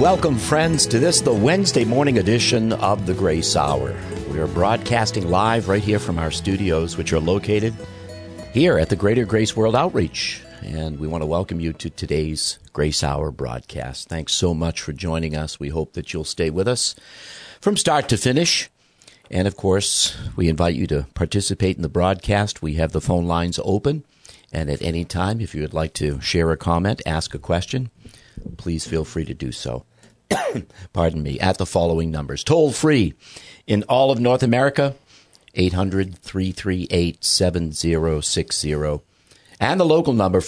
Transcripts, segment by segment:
Welcome, friends, to the Wednesday morning edition of the Grace Hour. We are broadcasting live right here from our studios, which are located here at the Greater Grace World Outreach. And we want to welcome you to today's Grace Hour broadcast. Thanks so much for joining us. We hope that you'll stay with us from start to finish. And, of course, we invite you to participate in the broadcast. We have the phone lines open. And at any time, if you would like to share a comment, ask a question, please feel free to do so. Pardon me, at the following numbers. Toll free in all of North America, 800-338-7060. And the local number,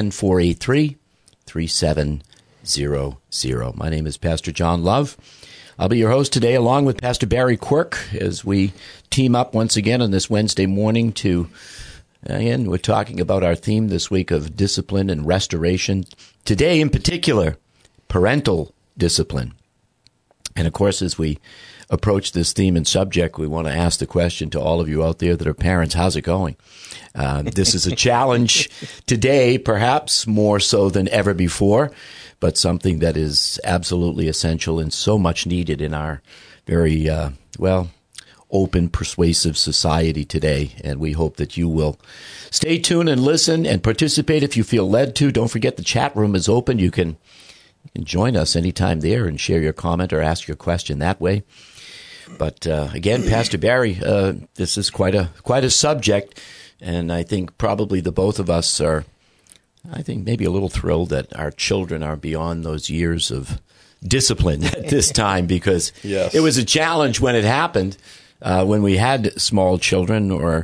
410-483-3700. My name is Pastor John Love. I'll be your host today along with Pastor Barry Quirk as we team up once again on this Wednesday morning to, again, we're talking about our theme this week of discipline and restoration. Today in particular, parental discipline. And of course, as we approach this theme and subject, we want to ask the question to all of you out there that are parents, how's it going? This is a challenge today, perhaps more so than ever before, but something that is absolutely essential and so much needed in our very, open, persuasive society today. And we hope that you will stay tuned and listen and participate if you feel led to. Don't forget the chat room is open. You can join us anytime there and share your comment or ask your question that way. But again, Pastor Barry, this is quite a subject, and I think probably the both of us are, I think, maybe a little thrilled that our children are beyond those years of discipline at this time, because Yes. It was a challenge when it happened, when we had small children or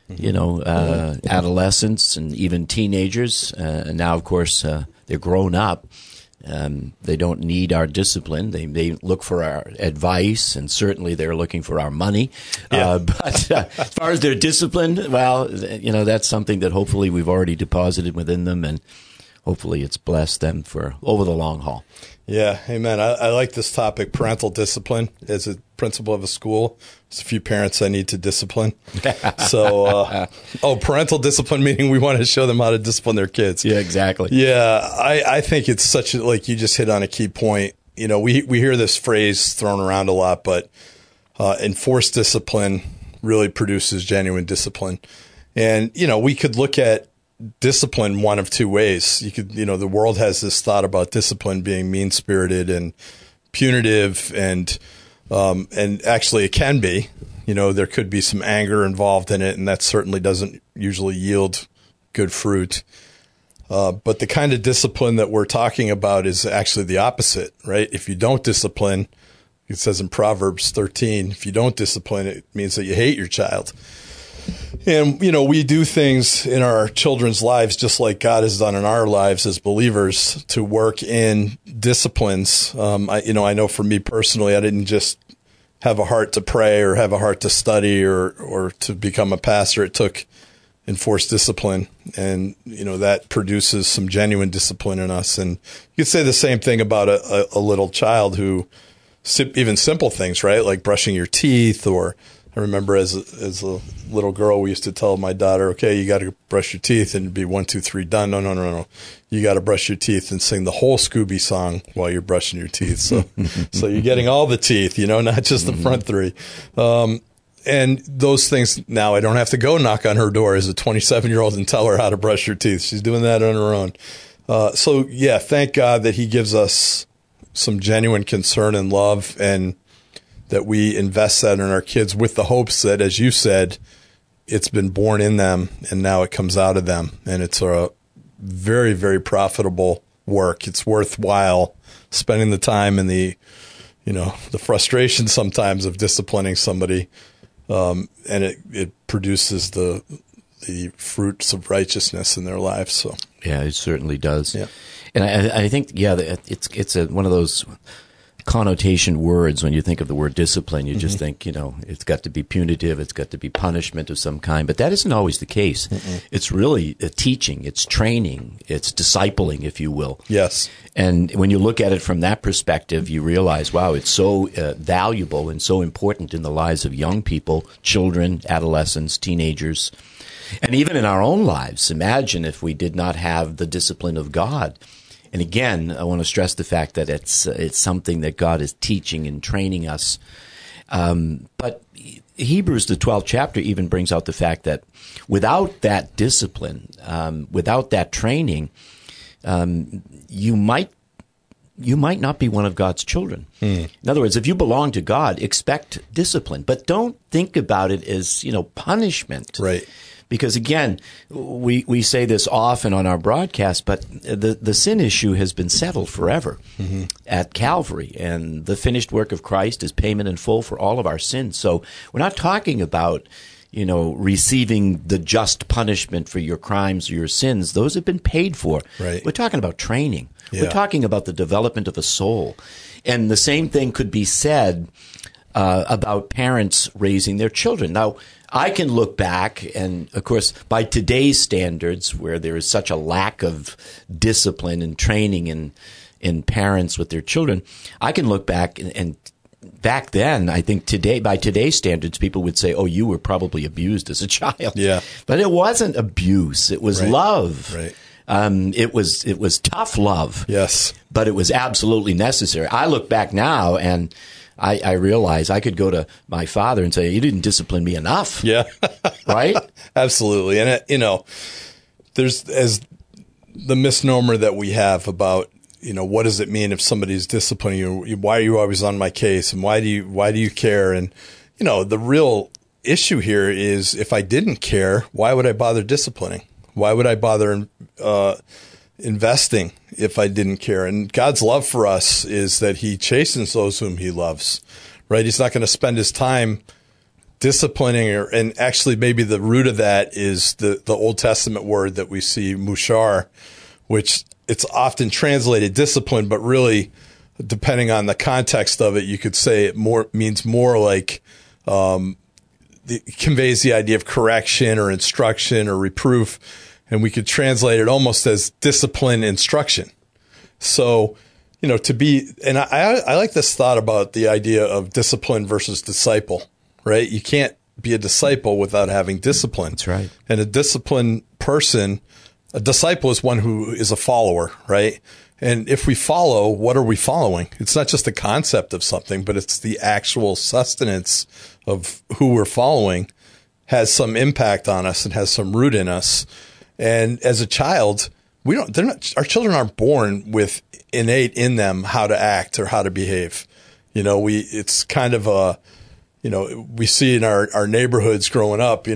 adolescents and even teenagers. And now, of course, they're grown up. They don't need our discipline. They look for our advice, and certainly they're looking for our money. Yeah. But as far as their discipline, well, that's something that hopefully we've already deposited within them, and hopefully it's blessed them for over the long haul. Yeah, amen. I like this topic, parental discipline. As a principal of a school, there's a few parents I need to discipline. So, parental discipline, meaning we want to show them how to discipline their kids. Yeah, exactly. Yeah, I think it's such like you just hit on a key point. We hear this phrase thrown around a lot, but enforced discipline really produces genuine discipline. And, we could look at discipline one of two ways. You could, the world has this thought about discipline being mean-spirited and punitive, and actually it can be. There could be some anger involved in it, and that certainly doesn't usually yield good fruit. But the kind of discipline that we're talking about is actually the opposite, right? If you don't discipline, it says in Proverbs 13, if you don't discipline, it means that you hate your child. And, we do things in our children's lives just like God has done in our lives as believers to work in disciplines. I know for me personally, I didn't just have a heart to pray or have a heart to study or to become a pastor. It took enforced discipline, and, that produces some genuine discipline in us. And you could say the same thing about a little child who, even simple things, right? Like brushing your teeth, or I remember as a little girl, we used to tell my daughter, okay, you got to brush your teeth, and it'd be 1, 2, 3, done. No. You got to brush your teeth and sing the whole Scooby song while you're brushing your teeth. So you're getting all the teeth, not just the front three. And those things, now I don't have to go knock on her door as a 27-year-old and tell her how to brush her teeth. She's doing that on her own. Thank God that he gives us some genuine concern and love, and that we invest that in our kids with the hopes that, as you said, it's been born in them and now it comes out of them. And it's a very, very profitable work. It's worthwhile spending the time and the frustration sometimes of disciplining somebody. And it produces the fruits of righteousness in their lives. So yeah, it certainly does. Yeah. And I think, it's one of those connotation words. When you think of the word discipline, you just think, it's got to be punitive, it's got to be punishment of some kind, but that isn't always the case. It's really a teaching, it's training, it's discipling, if you will. Yes. And when you look at it from that perspective, you realize, wow, it's so valuable and so important in the lives of young people, children, adolescents, teenagers, and even in our own lives. Imagine if we did not have the discipline of God And again, I want to stress the fact that it's something that God is teaching and training us. But Hebrews, the 12th chapter, even brings out the fact that without that discipline, without that training, you might not be one of God's children. In other words, if you belong to God, expect discipline, but don't think about it as, punishment. Right. Because again, we say this often on our broadcast, but the sin issue has been settled forever at Calvary, and the finished work of Christ is payment in full for all of our sins. So we're not talking about, receiving the just punishment for your crimes or your sins. Those have been paid for. Right. We're talking about training. Yeah. We're talking about the development of a soul. And the same thing could be said about parents raising their children. Now, I can look back, and of course, by today's standards, where there is such a lack of discipline and training in parents with their children, I can look back and back then, I think by today's standards, people would say, "Oh, you were probably abused as a child." Yeah, but it wasn't abuse; it was love. Right. It was tough love. Yes, but it was absolutely necessary. I look back now and I realize I could go to my father and say, "You didn't discipline me enough." Yeah, right. Absolutely, and there's as the misnomer that we have about what does it mean if somebody's disciplining you? Why are you always on my case, and why do you care? And the real issue here is if I didn't care, why would I bother disciplining? Why would I bother investing if I didn't care? And God's love for us is that He chastens those whom He loves, right? He's not going to spend His time disciplining, and actually maybe the root of that is the Old Testament word that we see, mushar, which it's often translated discipline, but really, depending on the context of it, you could say it means more like it conveys the idea of correction or instruction or reproof. And we could translate it almost as discipline instruction. So, and I like this thought about the idea of discipline versus disciple, right? You can't be a disciple without having discipline. That's right. And a disciplined person, a disciple is one who is a follower, right? And if we follow, what are we following? It's not just the concept of something, but it's the actual sustenance of who we're following has some impact on us and has some root in us. And as a child, our children aren't born with innate in them how to act or how to behave. It's kind of we see in our neighborhoods growing up,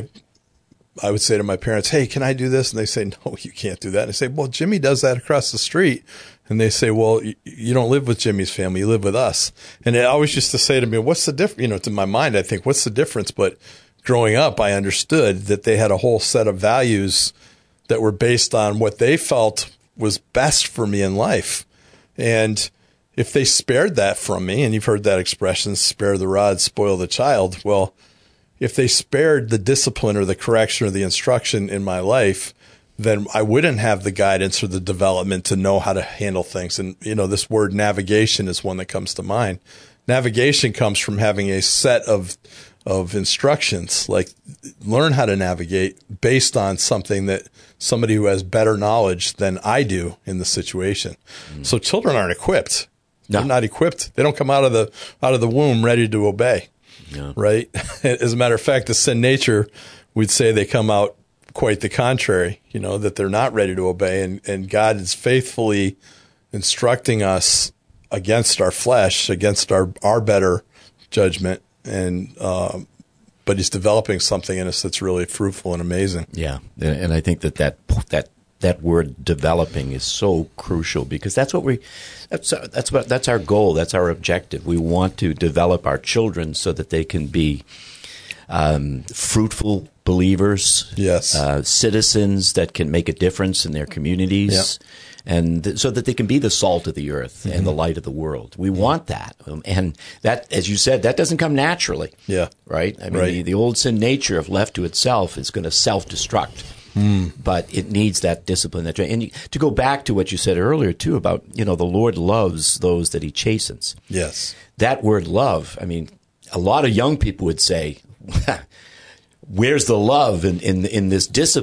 I would say to my parents, "Hey, can I do this?" And they say, "No, you can't do that." And I say, "Well, Jimmy does that across the street." And they say, "Well, you don't live with Jimmy's family, you live with us." And they always used to say to me, "What's the difference?" To my mind, I think, what's the difference? But growing up, I understood that they had a whole set of values that were based on what they felt was best for me in life. And if they spared that from me, and you've heard that expression, spare the rod, spoil the child. Well, if they spared the discipline or the correction or the instruction in my life, then I wouldn't have the guidance or the development to know how to handle things. And, this word navigation is one that comes to mind. Navigation comes from having a set of instructions, like learn how to navigate based on something that somebody who has better knowledge than I do in the situation. So children aren't equipped. No. They're not equipped. They don't come out of the womb ready to obey. No. Right? As a matter of fact, the sin nature, we'd say they come out quite the contrary, that they're not ready to obey. And God is faithfully instructing us against our flesh, against our better judgment. And but He's developing something in us that's really fruitful and amazing. Yeah, and I think that word "developing" is so crucial, because that's our goal. That's our objective. We want to develop our children so that they can be fruitful believers, yes, citizens that can make a difference in their communities. Yep. And so that they can be the salt of the earth and the light of the world. We want that. And that, as you said, that doesn't come naturally. Yeah. Right? I mean, the old sin nature, if left to itself, is going to self-destruct. But it needs that discipline. And to go back to what you said earlier, too, about, the Lord loves those that He chastens. Yes. That word love, I mean, a lot of young people would say, where's the love in this discipline?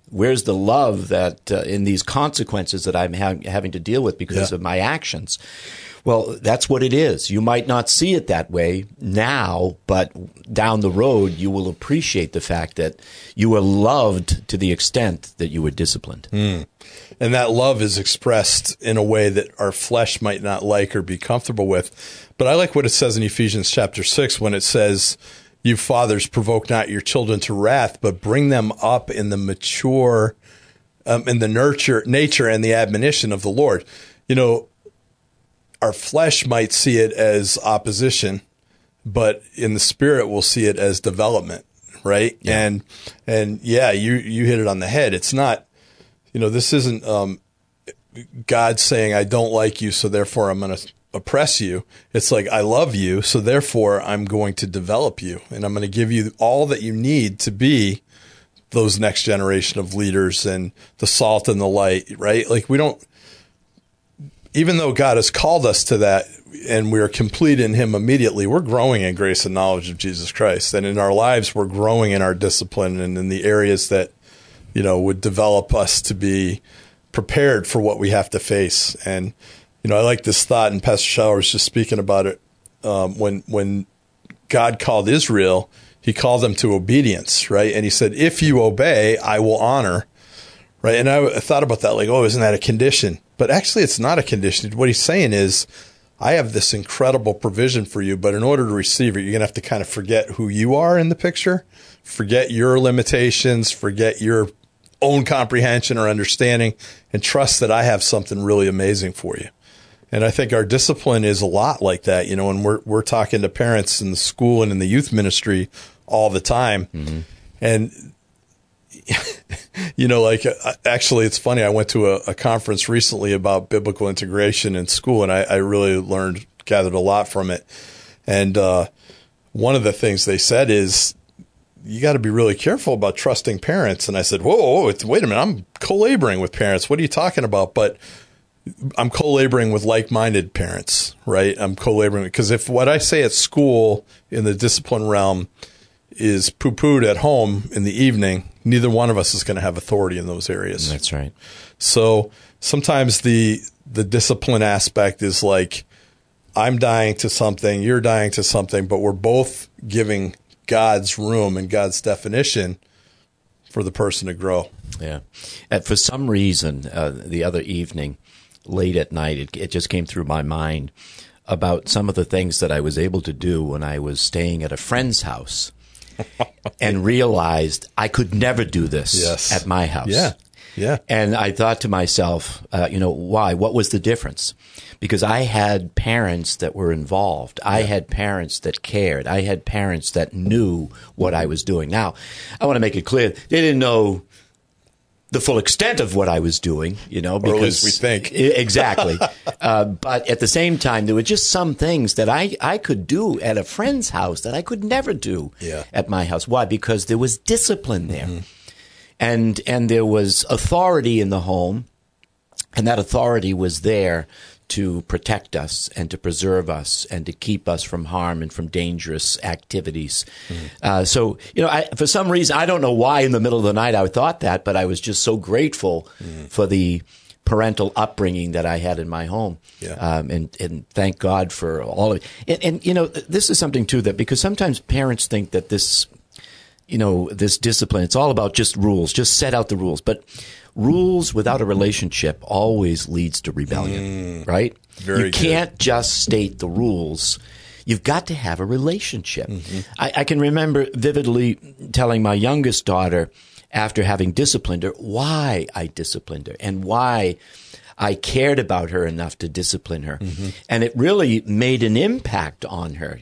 Where's the love that in these consequences that I'm having to deal with because of my actions? Well, that's what it is. You might not see it that way now, but down the road, you will appreciate the fact that you were loved to the extent that you were disciplined. And that love is expressed in a way that our flesh might not like or be comfortable with. But I like what it says in Ephesians chapter 6 when it says, "You fathers, provoke not your children to wrath, but bring them up in the mature, in the nature and the admonition of the Lord." You know, our flesh might see it as opposition, but in the spirit, we'll see it as development, right? Yeah. And yeah, you hit it on the head. It's not, this isn't God saying, "I don't like you, so therefore I'm going to oppress you." It's like, "I love you, so therefore I'm going to develop you, and I'm going to give you all that you need to be those next generation of leaders and the salt and the light," right? Like even though God has called us to that and we're complete in him immediately, we're growing in grace and knowledge of Jesus Christ. And in our lives, we're growing in our discipline and in the areas that, would develop us to be prepared for what we have to face. And, I like this thought, and Pastor Schauer was just speaking about it. When God called Israel, he called them to obedience, right? And he said, "If you obey, I will honor." Right. And I thought about that, like, oh, isn't that a condition? But actually, it's not a condition. What he's saying is, I have this incredible provision for you, but in order to receive it, you're going to have to kind of forget who you are in the picture, forget your limitations, forget your own comprehension or understanding, and trust that I have something really amazing for you. And I think our discipline is a lot like that. When we're talking to parents in the school and in the youth ministry all the time. Mm-hmm. And actually, it's funny. I went to a conference recently about biblical integration in school, and I really gathered a lot from it. And one of the things they said is, you got to be really careful about trusting parents. And I said, whoa, wait a minute. I'm co-laboring with parents. What are you talking about? But I'm co-laboring with like-minded parents, right? I'm co-laboring because if what I say at school in the discipline realm is poo-pooed at home in the evening, neither one of us is going to have authority in those areas. That's right. So sometimes the discipline aspect is like, I'm dying to something, you're dying to something, but we're both giving God's room and God's definition for the person to grow. Yeah. For some reason, the other evening, late at night, it just came through my mind about some of the things that I was able to do when I was staying at a friend's house. And realized I could never do this at my house. Yeah. And I thought to myself, why? What was the difference? Because I had parents that were involved. I had parents that cared. I had parents that knew what I was doing. Now, I want to make it clear, they didn't know the full extent of what I was doing, because or at least we think. Exactly. But at the same time, there were just some things that I could do at a friend's house that I could never do at my house. Why? Because there was discipline there. Mm-hmm. And there was authority in the home, and that authority was there to protect us and to preserve us and to keep us from harm and from dangerous activities. Mm-hmm. So, for some reason, I don't know why in the middle of the night I thought that, but I was just so grateful for the parental upbringing that I had in my home. Yeah. And thank God for all of it. And this is something, too, that because sometimes parents think that this discipline, it's all about just rules, just set out the rules. But rules without a relationship always leads to rebellion, right? You can't just state the rules. You've got to have a relationship. Mm-hmm. I can remember vividly telling my youngest daughter, after having disciplined her, why I disciplined her and why I cared about her enough to discipline her. Mm-hmm. And it really made an impact on her,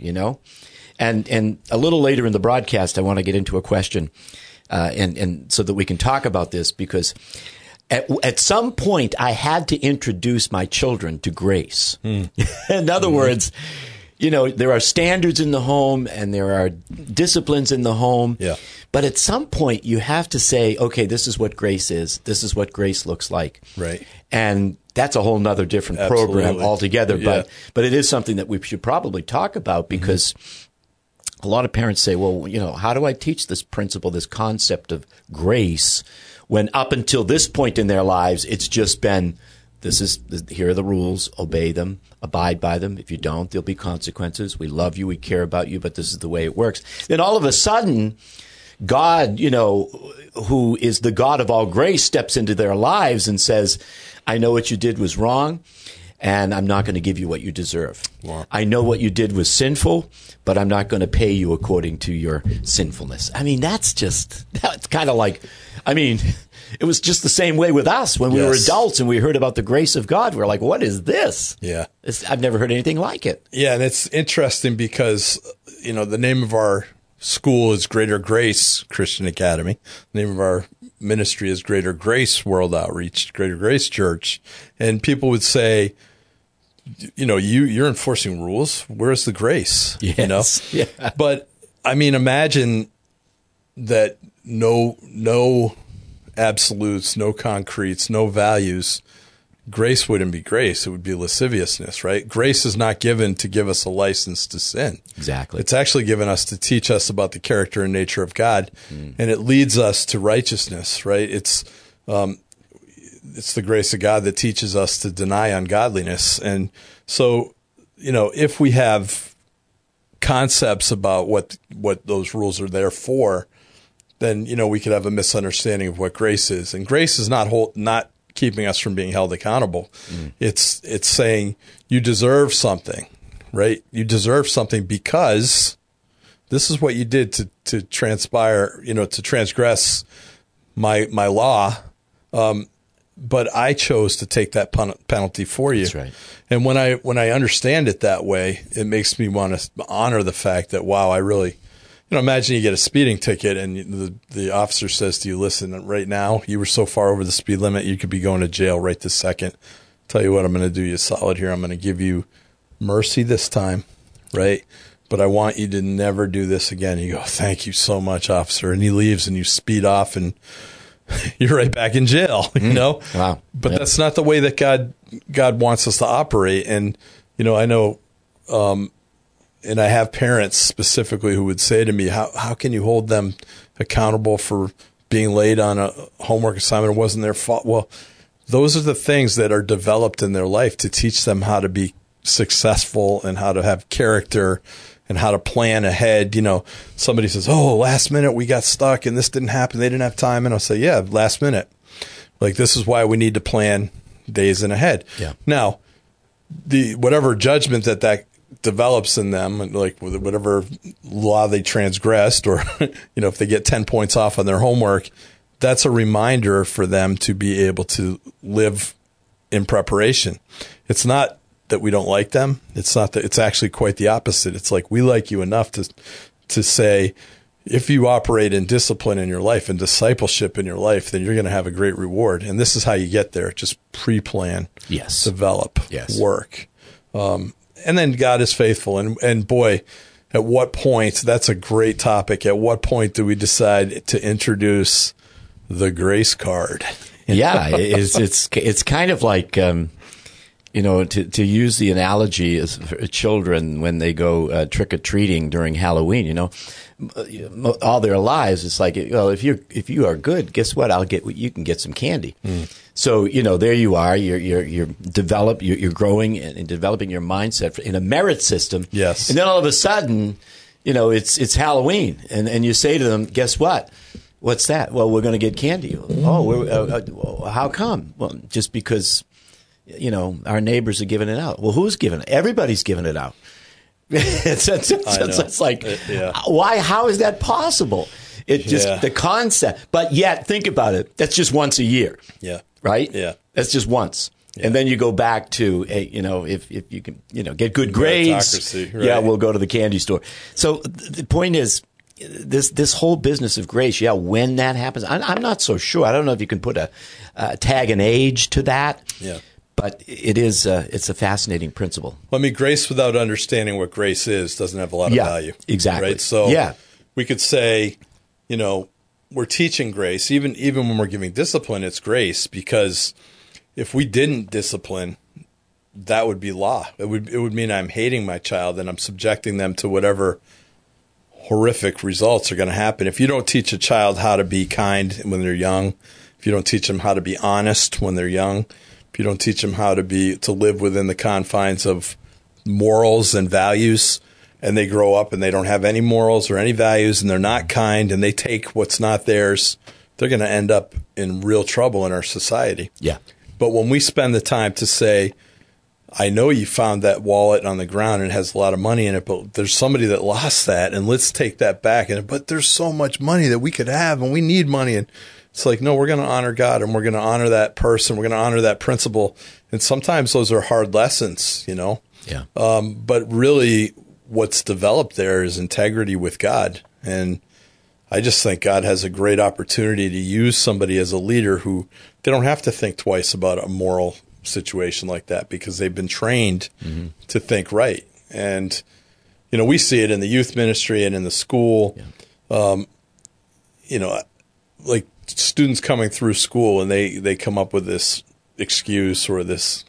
And a little later in the broadcast, I want to get into a question, and so that we can talk about this, because at some point I had to introduce my children to grace. In other words, there are standards in the home and there are disciplines in the home. Yeah. But at some point you have to say, okay, this is what grace is. This is what grace looks like. Right. And that's a whole nother different program altogether. Yeah. But it is something that we should probably talk about, because a lot of parents say, well, how do I teach this principle, this concept of grace when up until this point in their lives, it's just been, here are the rules, obey them, abide by them. If you don't, there'll be consequences. We love you, we care about you, but this is the way it works. Then all of a sudden, God, who is the God of all grace, steps into their lives and says, I know what you did was wrong, and I'm not going to give you what you deserve. Wow. I know what you did was sinful, but I'm not going to pay you according to your sinfulness. I mean, that's kind of like, it was just the same way with us when we were adults and we heard about the grace of God. We were like, what is this? Yeah. I've never heard anything like it. Yeah, and it's interesting because, the name of our school is Greater Grace Christian Academy. The name of our ministry is Greater Grace World Outreach, Greater Grace Church. And people would say, you're enforcing rules. Where's the grace? Yes. Yeah. But imagine that no absolutes, no concretes, no values. Grace wouldn't be grace. It would be lasciviousness, right? Grace is not given to give us a license to sin. Exactly. It's actually given us to teach us about the character and nature of God, and it leads us to righteousness, right? It's the grace of God that teaches us to deny ungodliness. And so, if we have concepts about what those rules are there for, then, we could have a misunderstanding of what grace is. And grace is not keeping us from being held accountable. It's saying you deserve something, right? You deserve something because this is what you did to transpire, to transgress my law. But I chose to take that penalty for you. That's right. And when I understand it that way, it makes me want to honor the fact that, wow, I really, imagine you get a speeding ticket and the officer says to you, listen, right now, you were so far over the speed limit, you could be going to jail right this second. Tell you what, I'm going to do you a solid here. I'm going to give you mercy this time, right? But I want you to never do this again. You go, thank you so much, officer. And he leaves and you speed off and you're right back in jail, Wow. But that's not the way that God wants us to operate. And, I know, and I have parents specifically who would say to me, how can you hold them accountable for being late on a homework assignment? It wasn't their fault. Well, those are the things that are developed in their life to teach them how to be successful and how to have character and how to plan ahead. Somebody says, oh, last minute we got stuck and this didn't happen. They didn't have time. And I'll say, yeah, last minute. Like, this is why we need to plan days in ahead. Yeah. Now, whatever judgment that develops in them, like whatever law they transgressed, or if they get 10 points off on their homework, that's a reminder for them to be able to live in preparation. It's not that we don't like them. It's not that. It's actually quite the opposite. It's like we like you enough to say, if you operate in discipline in your life and discipleship in your life, then you're going to have a great reward. And this is how you get there. Just pre-plan, develop, work. And then God is faithful. And boy, at what point, that's a great topic. At what point do we decide to introduce the grace card? Yeah, it's kind of like, to use the analogy as for children when they go trick-or-treating during Halloween, all their lives, it's like, well, if you are good, guess what? You can get some candy. So, there you are. You're growing and developing your mindset in a merit system. Yes. And then all of a sudden, it's Halloween, and you say to them, guess what? What's that? Well, we're going to get candy. Oh, how come? Well, just because, our neighbors are giving it out. Well, who's giving it? Everybody's giving it out. It's like, why? How is that possible? The concept. But yet, think about it. That's just once a year. Yeah. Right? Yeah. That's just once. Yeah. And then you go back to, if you can, get good grades. Right. Yeah, we'll go to the candy store. So the point is, this whole business of grace, when that happens, I'm not so sure. I don't know if you can put a tag an age to that. Yeah. But it's a fascinating principle. Well, grace without understanding what grace is doesn't have a lot of value. Exactly. Right? So we could say, we're teaching grace. Even when we're giving discipline, it's grace, because if we didn't discipline, that would be law. It would mean I'm hating my child and I'm subjecting them to whatever horrific results are going to happen. If you don't teach a child how to be kind when they're young, if if you don't teach them how to be honest when they're young, if you don't teach them how to live within the confines of morals and values, and they grow up and they don't have any morals or any values, and they're not kind, and they take what's not theirs, they're going to end up in real trouble in our society. Yeah. But when we spend the time to say, I know you found that wallet on the ground and it has a lot of money in it, but there's somebody that lost that, and let's take that back. But there's so much money that we could have, and we need money. And it's like, no, we're going to honor God, and we're going to honor that person. We're going to honor that principle. And sometimes those are hard lessons, you know. Yeah. But really, what's developed there is integrity with God. And I just think God has a great opportunity to use somebody as a leader who they don't have to think twice about a moral situation like that, because they've been trained to think right. And, you know, we see it in the youth ministry and in the school. Yeah. You know, like students coming through school, and they come up with this excuse or this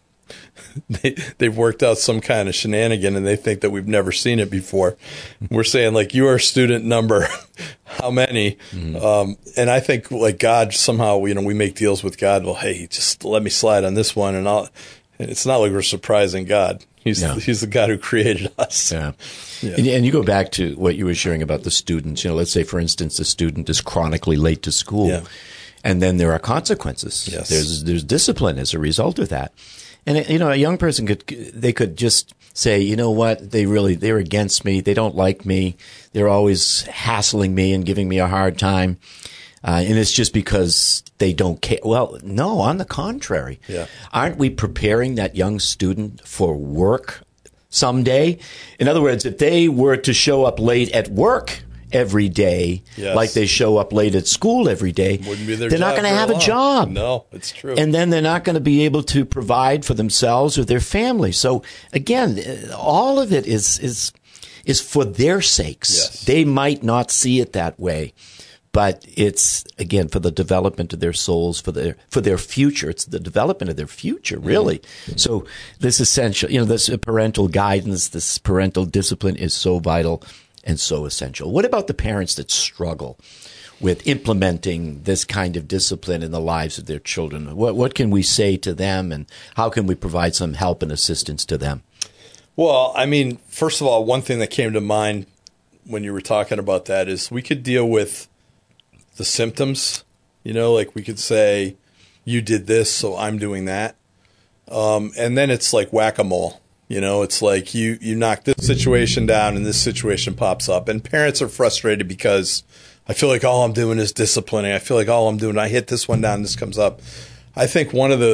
they've worked out some kind of shenanigan, and they think that we've never seen it before. We're saying, like, you are student number how many? And I think, like, God somehow, you know, we make deals with God. Well, hey, just let me slide on this one, and it's not like we're surprising God. He's the God who created us. Yeah. Yeah. And you go back to what you were sharing about the students. You know, let's say, for instance, the student is chronically late to school. Yeah. And then there are consequences. Yes. There's discipline as a result of that. And, you know, a young person could just say, you know what, they're against me. They don't like me. They're always hassling me and giving me a hard time. And it's just because they don't care. Well, no, on the contrary. Yeah. Aren't we preparing that young student for work someday? In other words, if they were to show up late at work every day, like they show up late at school every day, they're not going to have a job. No, it's true. And then they're not going to be able to provide for themselves or their family. So again, all of it is for their sakes. Yes. They might not see it that way, but it's, again, for the development of their souls, for their future. It's the development of their future, really. Mm-hmm. So this essential, you know, this parental guidance, this parental discipline is so vital and so essential. What about the parents that struggle with implementing this kind of discipline in the lives of their children? What can we say to them, and how can we provide some help and assistance to them? Well, I mean, first of all, one thing that came to mind when you were talking about that is we could deal with the symptoms. You know, like we could say, you did this, so I'm doing that. And then it's like whack-a-mole. You know, it's like you knock this situation down and this situation pops up. And parents are frustrated because I feel like all I'm doing is disciplining. I feel like all I'm doing, I hit this one down, this comes up. I think one of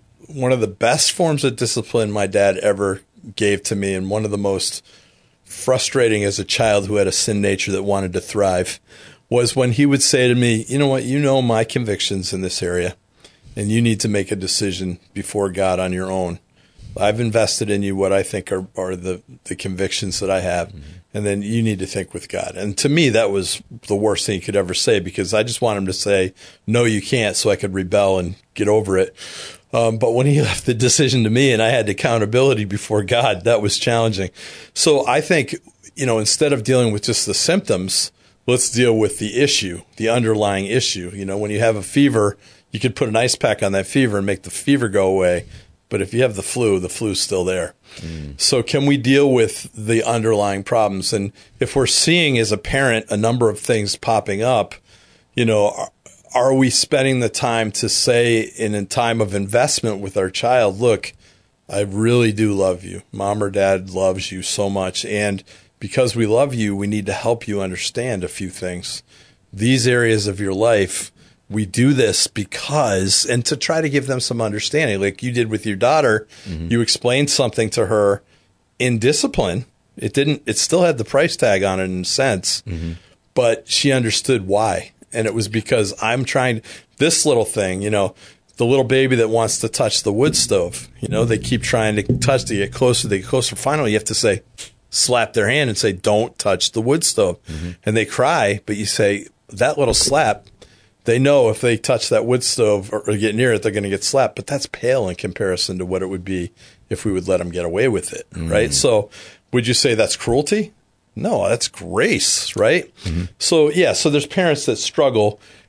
the best forms of discipline my dad ever gave to me, and one of the most frustrating as a child who had a sin nature that wanted to thrive, was when he would say to me, you know what, you know my convictions in this area, and you need to make a decision before God on your own. I've invested in you what I think are the convictions that I have, and then you need to think with God. And to me, that was the worst thing he could ever say, because I just want him to say, no, you can't, so I could rebel and get over it. But when he left the decision to me and I had accountability before God, that was challenging. So I think, you know, instead of dealing with just the symptoms, let's deal with the issue, the underlying issue. You know, when you have a fever, you could put an ice pack on that fever and make the fever go away. But if you have the flu's still there. So can we deal with the underlying problems? And if we're seeing as a parent a number of things popping up, you know, are we spending the time to say in a time of investment with our child, look, I really do love you. Mom or dad loves you so much. And because we love you, we need to help you understand a few things. These areas of your life, we do this because, and to try to give them some understanding, like you did with your daughter, you explained something to her in discipline. It still had the price tag on it in a sense, but she understood why. And it was because I'm trying this little thing, you know, the little baby that wants to touch the wood stove, you know, they keep trying to touch, they get closer. Finally, you have to say, slap their hand and say, don't touch the wood stove. And they cry, but you say, that little slap, they know if they touch that wood stove or get near it, they're going to get slapped. But that's pale in comparison to what it would be if we would let them get away with it, right? So would you say that's cruelty? No, that's grace, right? So, yeah, so there's parents that struggle.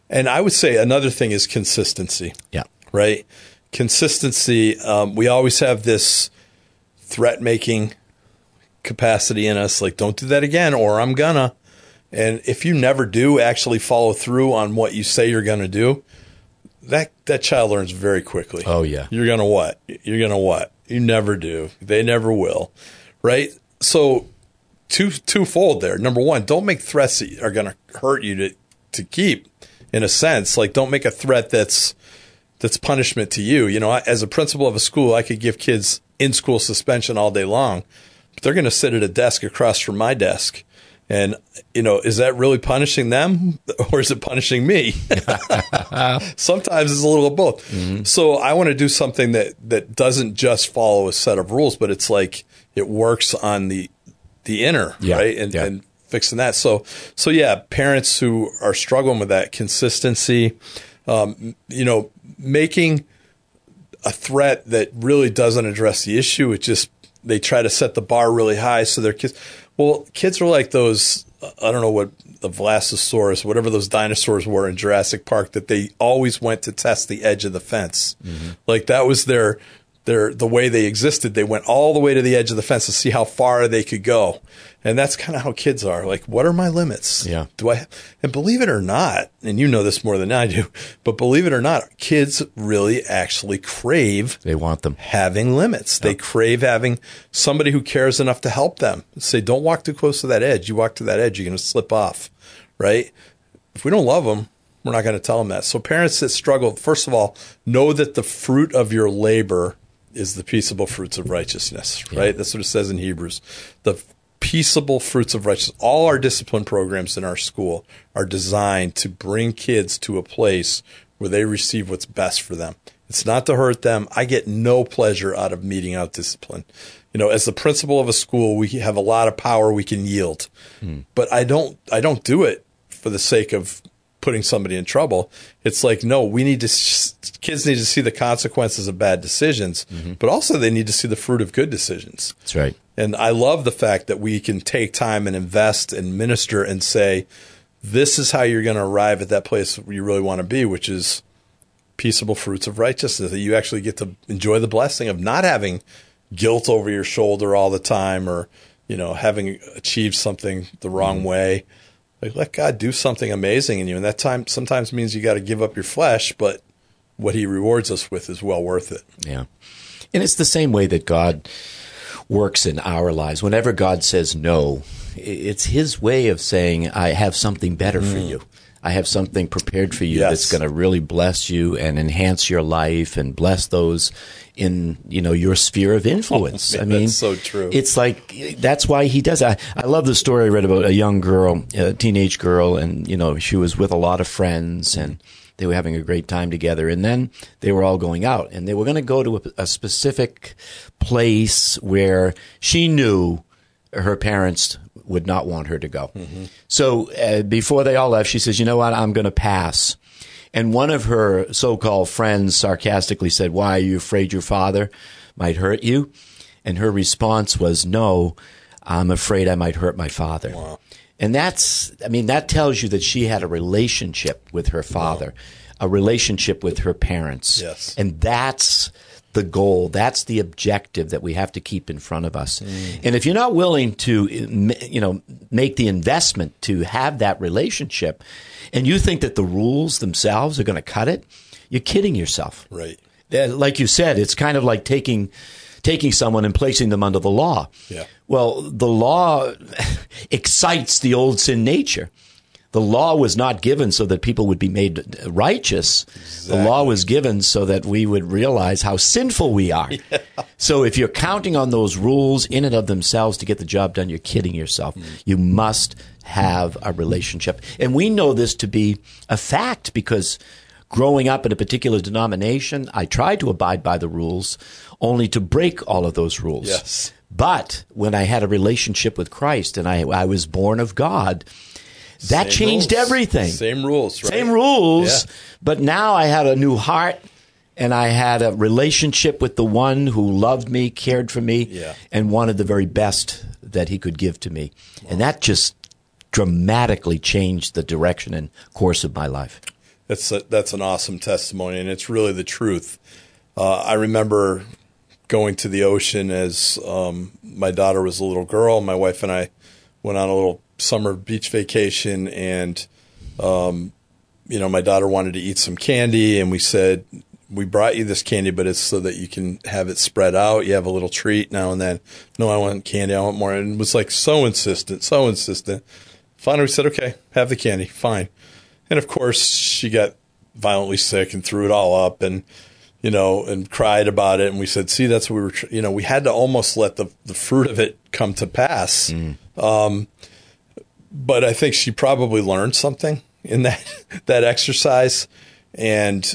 And I would say another thing is consistency. Yeah. Right? Consistency. We always have this threat-making capacity in us, like, don't do that again or I'm gonna. And if you never do actually follow through on what you say you're going to do, that child learns very quickly. Oh, yeah. You're going to what? You're going to what? You never do. They never will. Right? So twofold there. Number one, don't make threats that are going to hurt you to keep, in a sense. Like, don't make a threat that's punishment to you. You know, as a principal of a school, I could give kids in-school suspension all day long, but they're going to sit at a desk across from my desk. And, you know, is that really punishing them or is it punishing me? Sometimes it's a little of both. Mm-hmm. So I want to do something that doesn't just follow a set of rules, but it's like it works on the inner, right? And fixing that. So yeah, parents who are struggling with that consistency, you know, making a threat that really doesn't address the issue. It just, they try to set the bar really high so their kids. Well, kids are like those, I don't know what, the Velociraptor, whatever those dinosaurs were in Jurassic Park, that they always went to test the edge of the fence. Mm-hmm. Like that was the way they existed. They went all the way to the edge of the fence to see how far they could go. And that's kind of how kids are. Like, what are my limits? Yeah. And believe it or not, and you know this more than I do, but believe it or not, kids really actually crave. They want them. Having limits. Yep. They crave having somebody who cares enough to help them. Say, don't walk too close to that edge. You walk to that edge, you're going to slip off. Right? If we don't love them, we're not going to tell them that. So parents that struggle, first of all, know that the fruit of your labor is the peaceable fruits of righteousness, right? Yeah. That's what it says in Hebrews. The peaceable fruits of righteousness. All our discipline programs in our school are designed to bring kids to a place where they receive what's best for them. It's not to hurt them. I get no pleasure out of meting out discipline. You know, as the principal of a school, we have a lot of power we can yield, but I don't do it for the sake of putting somebody in trouble. It's like, no, kids need to see the consequences of bad decisions, but also they need to see the fruit of good decisions. That's right. And I love the fact that we can take time and invest and minister and say, this is how you're going to arrive at that place where you really want to be, which is peaceable fruits of righteousness, that you actually get to enjoy the blessing of not having guilt over your shoulder all the time, or, you know, having achieved something the wrong way. Like, let God do something amazing in you. And that time sometimes means you got to give up your flesh, but what he rewards us with is well worth it. Yeah. And it's the same way that God works in our lives. Whenever God says no, it's his way of saying, I have something better for you. I have something prepared for you that's going to really bless you and enhance your life and bless those in, you know, your sphere of influence. Oh, man, I mean, that's so true. It's like, that's why he does. I love the story I read about a young girl, a teenage girl, and, you know, she was with a lot of friends and they were having a great time together. And then they were all going out and they were going to go to a specific place where she knew her parents would not want her to go. So before they all left, she says, you know what, I'm going to pass. And one of her so-called friends sarcastically said, why, are you afraid your father might hurt you? And her response was, no, I'm afraid I might hurt my father. Wow. And that tells you that she had a relationship with her father, a relationship with her parents. Yes. And that's the goal. That's the objective that we have to keep in front of us. And if you're not willing to, you know, make the investment to have that relationship, and you think that the rules themselves are going to cut it, you're kidding yourself. Right. Like you said, it's kind of like taking someone and placing them under the law. Yeah. Well, the law excites the old sin nature. The law was not given so that people would be made righteous. Exactly. The law was given so that we would realize how sinful we are. Yeah. So if you're counting on those rules in and of themselves to get the job done, you're kidding yourself. You must have a relationship. And we know this to be a fact because growing up in a particular denomination, I tried to abide by the rules only to break all of those rules. Yes. But when I had a relationship with Christ and I was born of God, that changed everything. Same rules, right? Same rules. Yeah. But now I had a new heart and I had a relationship with the one who loved me, cared for me, and wanted the very best that he could give to me. Wow. And that just dramatically changed the direction and course of my life. That's an awesome testimony, and it's really the truth. I remember going to the ocean as my daughter was a little girl. My wife and I went on a little summer beach vacation, and my daughter wanted to eat some candy, and we said, we brought you this candy, but it's so that you can have it spread out. You have a little treat now and then. No, I want candy. I want more. And it was like so insistent. Finally, we said, okay, have the candy. Fine. And of course, she got violently sick and threw it all up and cried about it. And we said, see, that's what we were, we had to almost let the fruit of it come to pass. But I think she probably learned something in that exercise. And,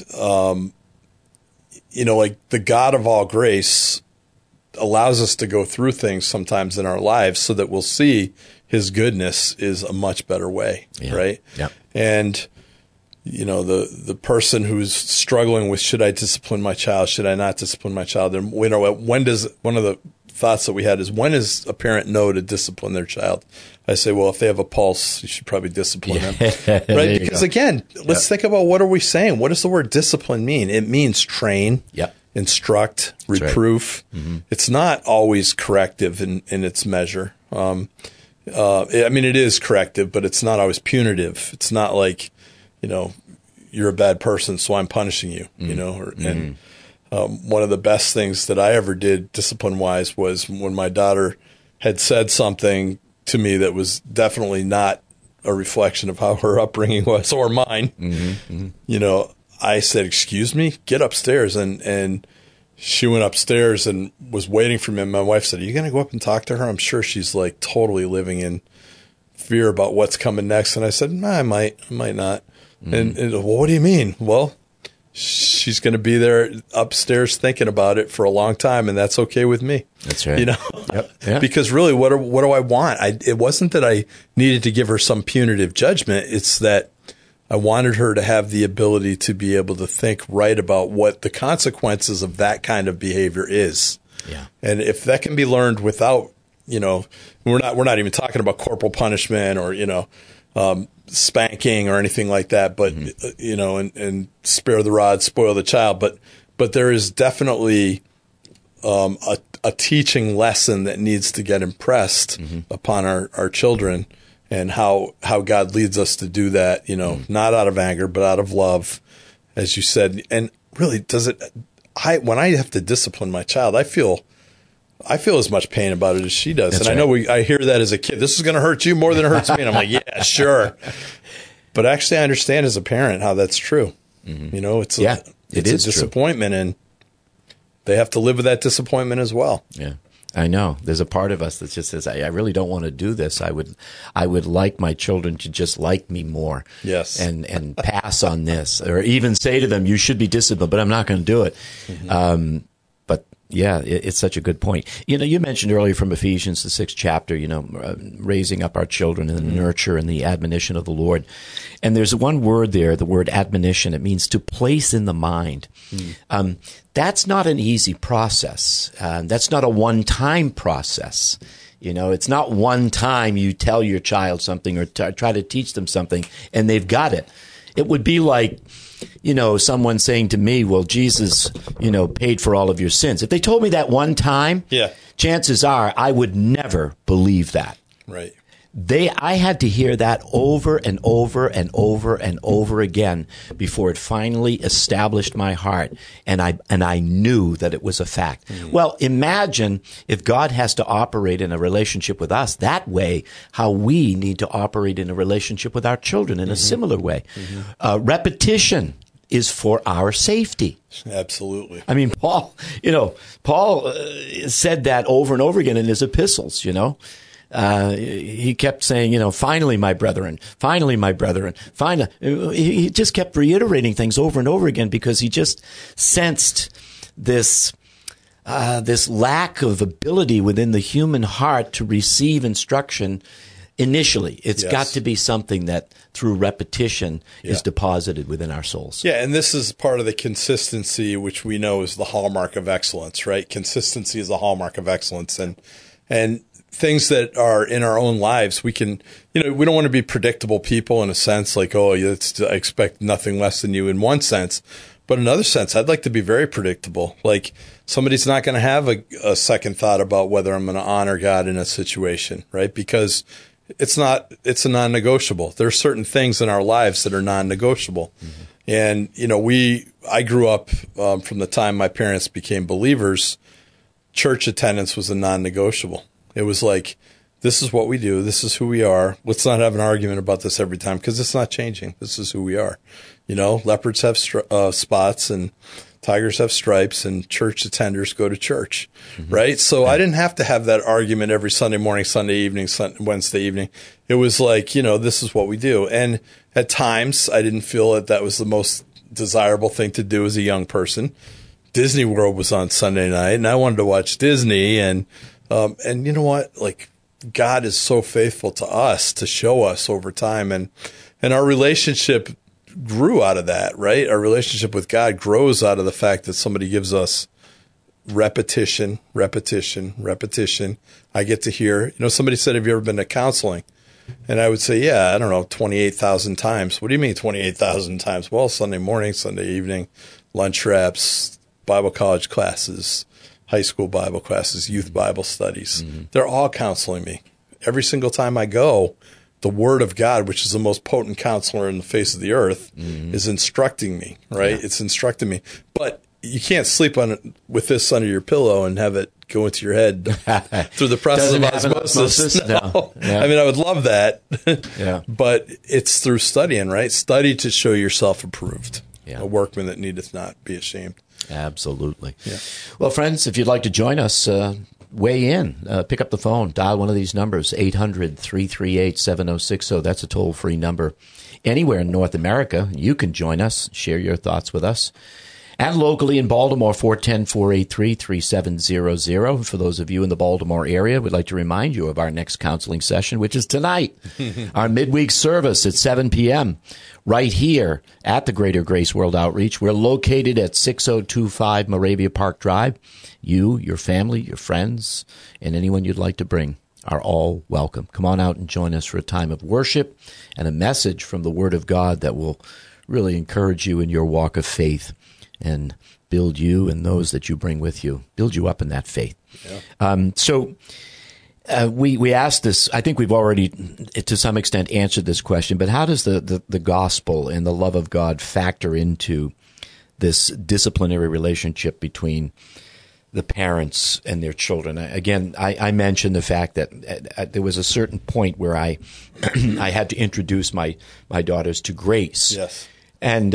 like the God of all grace allows us to go through things sometimes in our lives so that we'll see his goodness is a much better way. Yeah. Right. Yeah. And, the person who's struggling with, should I discipline my child? Should I not discipline my child? And one of the thoughts that we had is, when does a parent know to discipline their child? I say, well, if they have a pulse, you should probably discipline them. Right? Because again, let's think about, what are we saying? What does the word discipline mean? It means train, instruct, reproof. Right. Mm-hmm. It's not always corrective in its measure. It is corrective, but it's not always punitive. It's not like, you're a bad person, so I'm punishing you, And one of the best things that I ever did discipline-wise was when my daughter had said something to me that was definitely not a reflection of how her upbringing was or mine. Mm-hmm. Mm-hmm. I said, excuse me, get upstairs. And she went upstairs and was waiting for me. And my wife said, are you going to go up and talk to her? I'm sure she's like totally living in fear about what's coming next. And I said, nah, I might not. Mm-hmm. And well, what do you mean? Well, she's going to be there upstairs thinking about it for a long time, and that's okay with me. That's right. Yep. Yeah. Because really, what do I want? It wasn't that I needed to give her some punitive judgment. It's that I wanted her to have the ability to be able to think right about what the consequences of that kind of behavior is. Yeah. And if that can be learned without, we're not even talking about corporal punishment or, spanking or anything like that, but and spare the rod, spoil the child. But there is definitely a teaching lesson that needs to get impressed upon our children, and how God leads us to do that. Not out of anger, but out of love, as you said. And really, when I have to discipline my child, I feel as much pain about it as she does. That's and right. I hear that as a kid. This is going to hurt you more than it hurts me. And I'm like, yeah, sure. But actually, I understand as a parent how that's true. Mm-hmm. It's a disappointment, and they have to live with that disappointment as well. Yeah, I know. There's a part of us that just says, I really don't want to do this. I would like my children to just like me more. Yes. And pass on this, or even say to them, you should be disciplined, but I'm not going to do it. Mm-hmm. Yeah, it's such a good point. You mentioned earlier from Ephesians, the 6th chapter, raising up our children in the nurture and the admonition of the Lord. And there's one word there, the word admonition. It means to place in the mind. That's not an easy process. That's not a one-time process. It's not one time you tell your child something or try to teach them something and they've got it. It would be like, someone saying to me, well, Jesus, paid for all of your sins. If they told me that one time, chances are I would never believe that. Right. I had to hear that over and over and over and over again before it finally established my heart, and I knew that it was a fact. Mm-hmm. Well, imagine if God has to operate in a relationship with us that way, how we need to operate in a relationship with our children in a similar way. Mm-hmm. Repetition is for our safety. Absolutely. I mean, Paul said that over and over again in his epistles, He kept saying, finally, my brethren, finally, my brethren, finally. He just kept reiterating things over and over again because he just sensed this lack of ability within the human heart to receive instruction initially. It's got to be something that through repetition is deposited within our souls. Yeah, and this is part of the consistency, which we know is the hallmark of excellence, right? Consistency is the hallmark of excellence. And things that are in our own lives, we can, we don't want to be predictable people in a sense, like, I expect nothing less than you in one sense. But in another sense, I'd like to be very predictable. Like, somebody's not going to have a second thought about whether I'm going to honor God in a situation, right? Because it's a non-negotiable. There are certain things in our lives that are non-negotiable. Mm-hmm. And, I grew up from the time my parents became believers, church attendance was a non-negotiable. It was like, this is what we do. This is who we are. Let's not have an argument about this every time because it's not changing. This is who we are. Leopards have spots and tigers have stripes, and church attenders go to church, mm-hmm. right? So I didn't have to have that argument every Sunday morning, Sunday evening, Wednesday evening. It was like, this is what we do. And at times, I didn't feel that was the most desirable thing to do as a young person. Disney World was on Sunday night, and I wanted to watch Disney. And you know what? Like, God is so faithful to us to show us over time, and our relationship grew out of that, right? Our relationship with God grows out of the fact that somebody gives us repetition. I get to hear, somebody said, have you ever been to counseling? And I would say, yeah, I don't know, 28,000 times. What do you mean 28,000 times? Well, Sunday morning, Sunday evening, lunch wraps, Bible college classes, high school Bible classes, youth Bible studies. Mm-hmm. They're all counseling me. Every single time I go, the Word of God, which is the most potent counselor in the face of the earth, mm-hmm. is instructing me, right? Yeah. It's instructing me. But you can't sleep on it with this under your pillow and have it go into your head through the process of osmosis. No. Yeah. I mean, I would love that. Yeah. But it's through studying, right? Study to show yourself approved. Yeah. A workman that needeth not be ashamed. Absolutely. Yeah. Well, friends, if you'd like to join us, weigh in. Pick up the phone. Dial one of these numbers, 800-338-7060. That's a toll-free number. Anywhere in North America, you can join us, share your thoughts with us. And locally in Baltimore, 410-483-3700. For those of you in the Baltimore area, we'd like to remind you of our next counseling session, which is tonight. Our midweek service at 7 p.m. right here at the Greater Grace World Outreach. We're located at 6025 Moravia Park Drive. You, your family, your friends, and anyone you'd like to bring are all welcome. Come on out and join us for a time of worship and a message from the Word of God that will really encourage you in your walk of faith and build you and those that you bring with you, build you up in that faith. Yeah. We asked this, I think we've already, to some extent, answered this question, but how does the gospel and the love of God factor into this disciplinary relationship between the parents and their children? Again, I mentioned the fact that there was a certain point where I I had to introduce my daughters to grace. Yes. And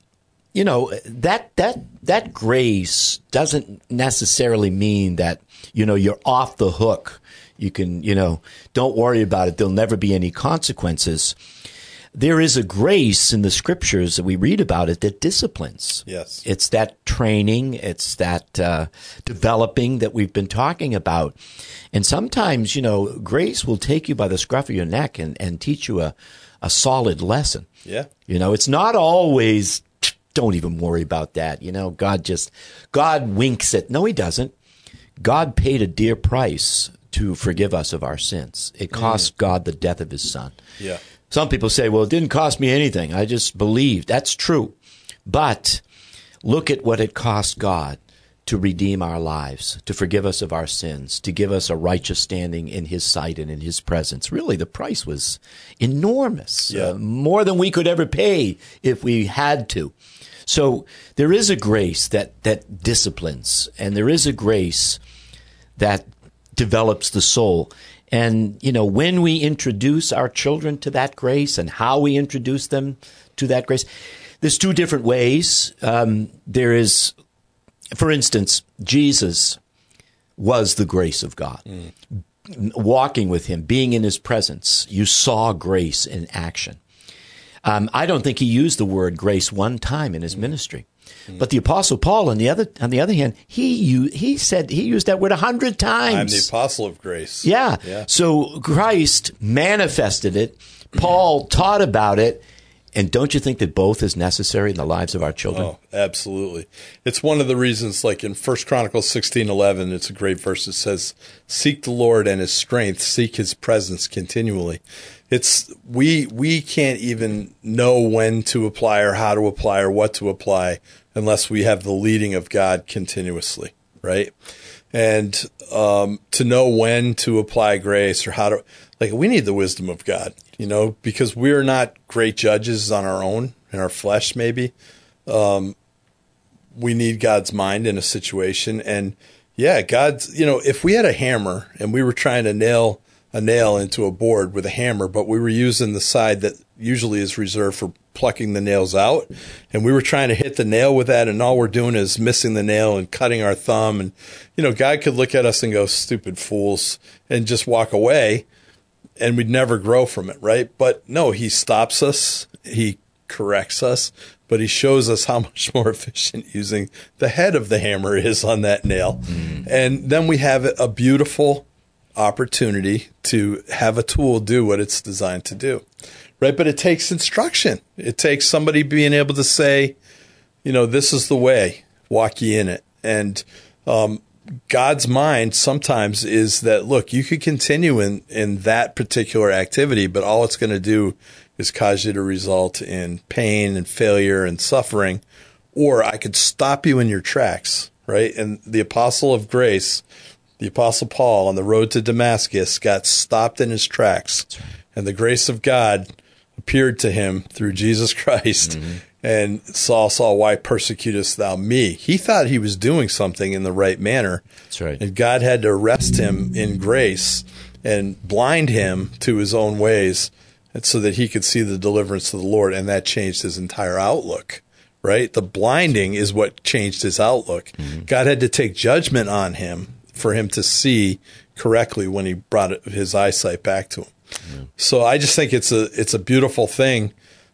that grace doesn't necessarily mean that, you're off the hook. You can, don't worry about it. There'll never be any consequences. There is a grace in the scriptures that we read about it that disciplines. Yes. It's that training. It's that developing that we've been talking about. And sometimes, grace will take you by the scruff of your neck and teach you a solid lesson. Yeah. It's not always, don't even worry about that. God winks at. No, he doesn't. God paid a dear price to forgive us of our sins. It cost God the death of his son. Yeah. Some people say, well, it didn't cost me anything. I just believed. That's true. But look at what it cost God to redeem our lives, to forgive us of our sins, to give us a righteous standing in his sight and in his presence. Really, the price was enormous, more than we could ever pay if we had to. So there is a grace that disciplines, and there is a grace that develops the soul. And, when we introduce our children to that grace and how we introduce them to that grace, there's two different ways. There is, for instance, Jesus was the grace of God. Walking with him, being in his presence, you saw grace in action. I don't think he used the word grace one time in his ministry. But the Apostle Paul, on the other hand, he used that word 100 times. I'm the apostle of grace. Yeah. So Christ manifested it. Paul taught about it. And don't you think that both is necessary in the lives of our children? Oh, absolutely. It's one of the reasons, like in 1 Chronicles 16:11, it's a great verse. It says, "Seek the Lord and his strength, seek his presence continually." It's we can't even know when to apply or how to apply or what to apply unless we have the leading of God continuously, right? And to know when to apply grace or how to, like, we need the wisdom of God, because we're not great judges on our own, in our flesh maybe. We need God's mind in a situation. And yeah, God's, if we had a hammer and we were trying to nail a nail into a board with a hammer, but we were using the side that usually is reserved for plucking the nails out, and we were trying to hit the nail with that, and all we're doing is missing the nail and cutting our thumb. And, God could look at us and go, "Stupid fools," and just walk away, and we'd never grow from it, right? But no, he stops us, he corrects us, but he shows us how much more efficient using the head of the hammer is on that nail. And then we have a beautiful opportunity to have a tool do what it's designed to do, right? But it takes instruction. It takes somebody being able to say, this is the way, walk ye in it. And God's mind sometimes is that, look, you could continue in that particular activity, but all it's going to do is cause you to result in pain and failure and suffering, or I could stop you in your tracks, right? And the apostle of grace, the Apostle Paul, on the road to Damascus, got stopped in his tracks. And the grace of God appeared to him through Jesus Christ. And Saul, why persecutest thou me? He thought he was doing something in the right manner. That's right. And God had to arrest him in grace and blind him to his own ways so that he could see the deliverance of the Lord. And that changed his entire outlook, right? The blinding is what changed his outlook. God had to take judgment on him for him to see correctly when he brought his eyesight back to him. So I just think it's a beautiful thing.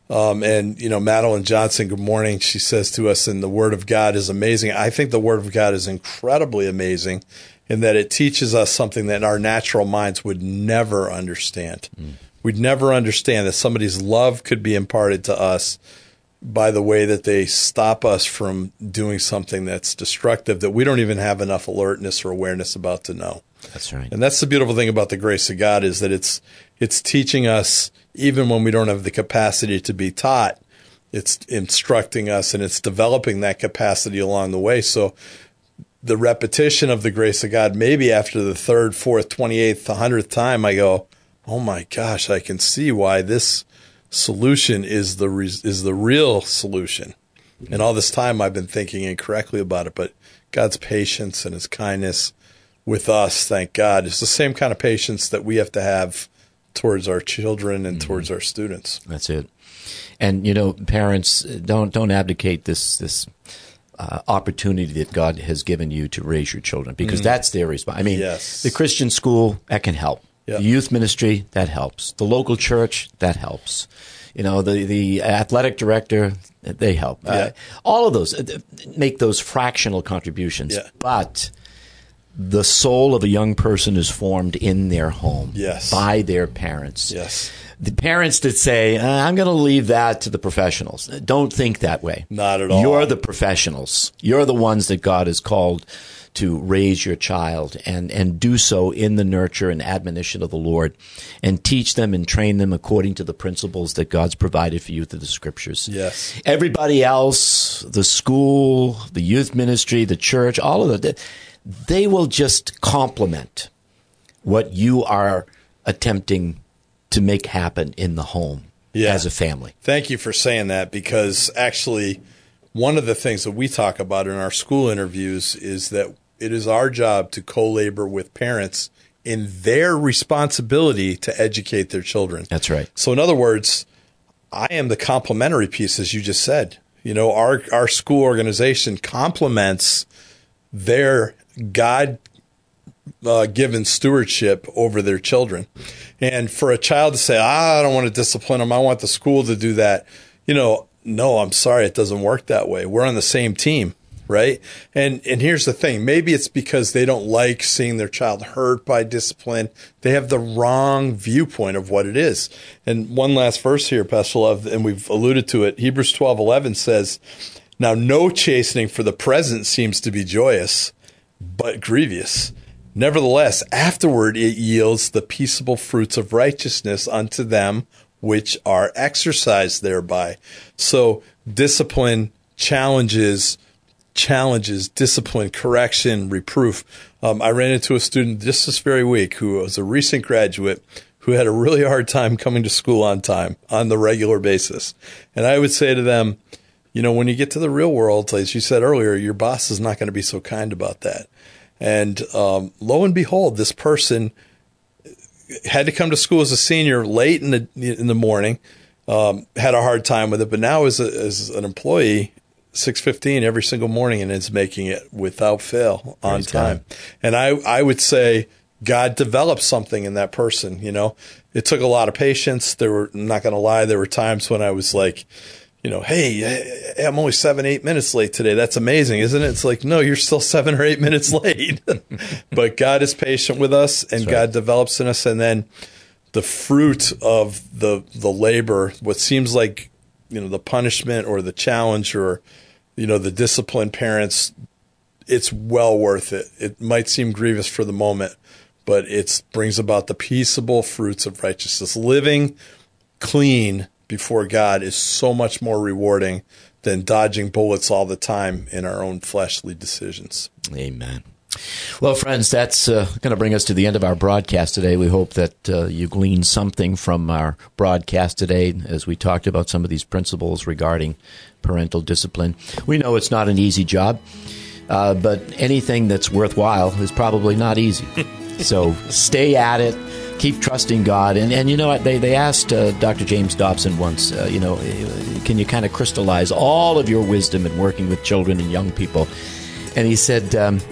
And Madeline Johnson, good morning. She says to us, and the Word of God is amazing. I think the Word of God is incredibly amazing in that it teaches us something that our natural minds would never understand. We'd never understand that somebody's love could be imparted to us by the way that they stop us from doing something that's destructive that we don't even have enough alertness or awareness about to know. That's right. And that's the beautiful thing about the grace of God, is that it's teaching us even when we don't have the capacity to be taught. It's instructing us, and it's developing that capacity along the way. So the repetition of the grace of God, maybe after the 3rd, 4th, 28th, 100th time, I go, oh my gosh, I can see why this solution is the real solution. And all this time I've been thinking incorrectly about it, but God's patience and his kindness with us, thank God, is the same kind of patience that we have to have towards our children and towards our students. That's it. And parents, don't abdicate this opportunity that God has given you to raise your children, because that's their response. I mean, yes. The Christian school, that can help. Yep. The youth ministry, that helps. The local church, that helps. The athletic director, they help. Yeah. All of those make those fractional contributions. Yeah. But the soul of a young person is formed in their home, yes, by their parents. Yes. The parents that say, I'm going to leave that to the professionals, don't think that way. Not at all. You're the professionals. You're the ones that God has called to raise your child, and do so in the nurture and admonition of the Lord, and teach them and train them according to the principles that God's provided for you through the Scriptures. Yes. Everybody else, the school, the youth ministry, the church, all of that, they will just complement what you are attempting to make happen in the home as a family. Thank you for saying that, because actually one of the things that we talk about in our school interviews is that it is our job to co-labor with parents in their responsibility to educate their children. That's right. So in other words, I am the complementary piece, as you just said. Our school organization complements their God given stewardship over their children. And for a child to say, I don't want to discipline them, I want the school to do that. No, I'm sorry, it doesn't work that way. We're on the same team. right? And here's the thing. Maybe it's because they don't like seeing their child hurt by discipline. They have the wrong viewpoint of what it is. And one last verse here, Pastor Love, and we've alluded to it. Hebrews 12:11 says, "Now no chastening for the present seems to be joyous, but grievous. Nevertheless, afterward it yields the peaceable fruits of righteousness unto them which are exercised thereby." So discipline challenges, discipline, correction, reproof. I ran into a student just this very week who was a recent graduate who had a really hard time coming to school on time on the regular basis. And I would say to them, when you get to the real world, as you said earlier, your boss is not going to be so kind about that. And lo and behold, this person had to come to school as a senior late in the morning, had a hard time with it, but now as an employee, 6:15 every single morning, and is making it without fail on time. And I would say God developed something in that person. It took a lot of patience. I'm not going to lie, there were times when I was like, hey, I'm only 7-8 minutes late today. That's amazing, isn't it? It's like, no, you're still 7 or 8 minutes late. But God is patient with us, and God develops in us. And then the fruit of the labor, what seems like, the punishment or the challenge or, the disciplined parents, it's well worth it. It might seem grievous for the moment, but it brings about the peaceable fruits of righteousness. Living clean before God is so much more rewarding than dodging bullets all the time in our own fleshly decisions. Amen. Well, friends, that's going to bring us to the end of our broadcast today. We hope that you gleaned something from our broadcast today as we talked about some of these principles regarding parental discipline. We know it's not an easy job, but anything that's worthwhile is probably not easy. So stay at it. Keep trusting God. And you know what? They asked Dr. James Dobson once, can you kind of crystallize all of your wisdom in working with children and young people? And he said,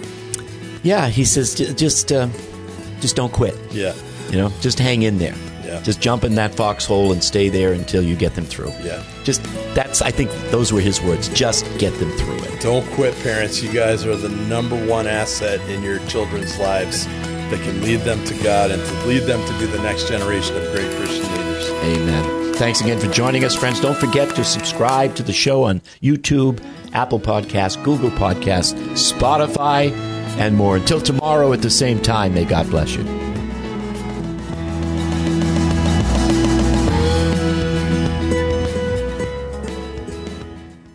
he says, just don't quit. Yeah. Just hang in there. Yeah. Just jump in that foxhole and stay there until you get them through. Yeah. I think those were his words. Just get them through it. Don't quit, parents. You guys are the number one asset in your children's lives that can lead them to God and to lead them to be the next generation of great Christian leaders. Amen. Thanks again for joining us, friends. Don't forget to subscribe to the show on YouTube, Apple Podcasts, Google Podcasts, Spotify, and more. Until tomorrow at the same time, may God bless you.